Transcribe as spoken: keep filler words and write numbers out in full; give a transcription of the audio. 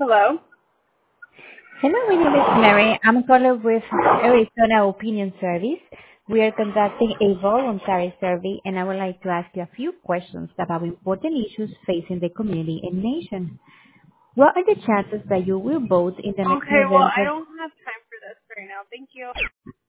Hello. Hello, my name is Mary. I'm calling with Arizona Opinion Service. We are conducting a voluntary survey, and I would like to ask you a few questions about important issues facing the community and nation. What are the chances that you will vote in the next Okay, well, I November? don't have time for this right now. Thank you.